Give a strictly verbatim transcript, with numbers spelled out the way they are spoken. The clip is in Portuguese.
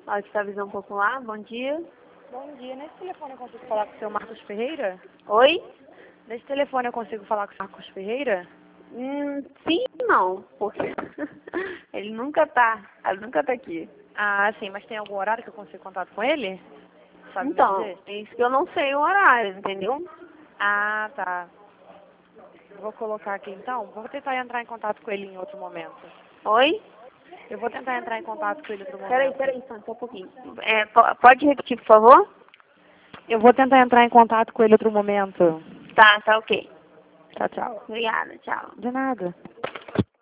Ótica Visão Popular, bom dia. Bom dia. Nesse telefone eu consigo falar com o seu Marcos Ferreira? Oi? Nesse telefone eu consigo falar com o Marcos Ferreira? Hum, sim e não, porque ele nunca tá, ele nunca tá aqui. Ah, sim, mas tem algum horário que eu consigo contato com ele? Sabe me Então, dizer? é isso que eu não sei o horário, entendeu? Ah, tá. Vou colocar aqui então. Vou tentar entrar em contato com ele em outro momento. Oi? Eu vou tentar entrar em contato com ele em outro momento. Peraí, peraí, só só um pouquinho. É, po- pode repetir, por favor? Eu vou tentar entrar em contato com ele em outro momento. Tá, tá ok. Tchau, tchau. Obrigada, tchau. De nada.